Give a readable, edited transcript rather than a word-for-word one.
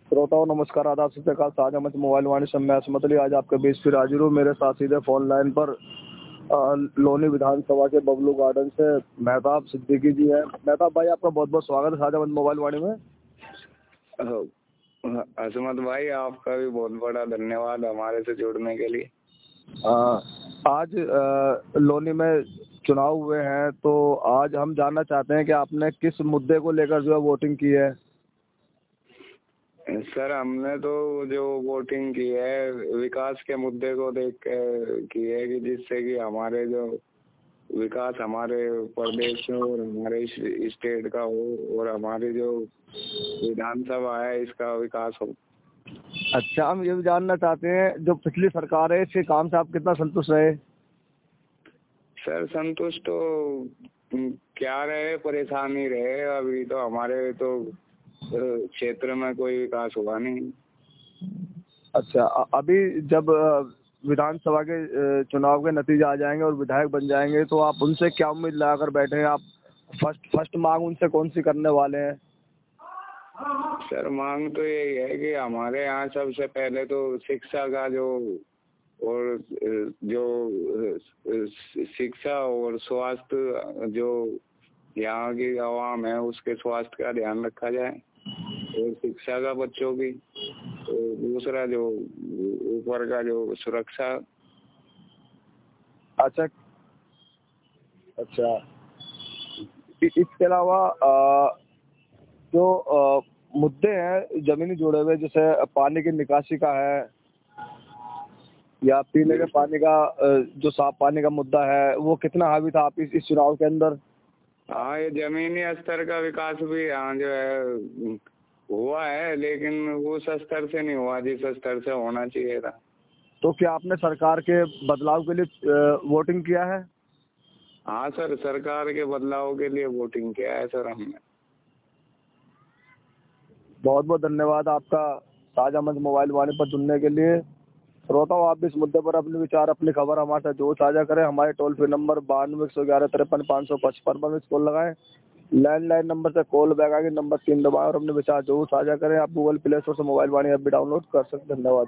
श्रोताओं नमस्कार, आदाब, सत श्री अकाल। साझा मंच मोबाइल वाणी से मैं असमत अली आज आपके बीच फिर हाजिर हूँ। मेरे साथ सीधे फोन लाइन पर लोनी विधानसभा के बबलू गार्डन से मेहताब सिद्दीकी जी हैं। मेहताब भाई, आपका बहुत बहुत स्वागत है साझा मंच मोबाइल वाणी में। असमत भाई, आपका भी बहुत बड़ा धन्यवाद हमारे से जुड़ने के लिए। आज लोनी में चुनाव हुए हैं, तो आज हम जानना चाहते हैं कि आपने किस मुद्दे को लेकर जो है वोटिंग की है। सर, हमने तो जो वोटिंग की है विकास के मुद्दे को देख के की है कि जिससे कि हमारे जो विकास हमारे प्रदेश में और हमारे स्टेट का हो और हमारी जो विधानसभा है इसका विकास हो। अच्छा, हम ये भी जानना चाहते हैं जो पिछली सरकार है इसके काम से आप कितना संतुष्ट रहे। सर, संतुष्ट तो क्या रहे, परेशानी रहे। अभी तो हमारे तो क्षेत्र में कोई विकास हुआ नहीं। अच्छा, अभी जब विधानसभा के चुनाव के नतीजे आ जाएंगे और विधायक बन जाएंगे तो आप उनसे क्या उम्मीद लगाकर बैठे हैं। आप फर्स्ट मांग उनसे कौन सी करने वाले हैं। सर, मांग तो यही है कि हमारे यहाँ सबसे पहले तो शिक्षा का और जो शिक्षा और स्वास्थ्य जो यहाँ की आवाम है उसके स्वास्थ्य का ध्यान रखा जाए और शिक्षा का बच्चों की, और दूसरा जो ऊपर का जो सुरक्षा। अच्छा, इसके अलावा जो मुद्दे हैं जमीनी जुड़े हुए, जैसे पानी की निकासी का है या पीने के पानी का जो साफ पानी का मुद्दा है, वो कितना हावी था आप इस चुनाव के अंदर। हाँ, ये जमीनी स्तर का विकास भी यहाँ जो है हुआ है, लेकिन उस स्तर से नहीं हुआ जिस स्तर से होना चाहिए था। तो क्या आपने सरकार के बदलाव के लिए वोटिंग किया है। हाँ सर, सरकार के बदलाव के लिए वोटिंग किया है सर हमने। बहुत बहुत धन्यवाद आपका साझा मंच मोबाइल वाणी पर जुड़ने के लिए। श्रोताओं, आप इस मुद्दे पर अपने विचार, अपनी खबर हमारे साथ जो साझा करें। हमारे टोल फ्री नंबर 92 111 53 555 पर मिस कॉल लगाएं। लैंडलाइन नंबर से कॉल बैक आगे नंबर 3 दबाएं और अपने विचार जो साझा करें। आप गूगल प्ले स्टोर से मोबाइल वाणी ऐप भी डाउनलोड कर सकते हैं। धन्यवाद।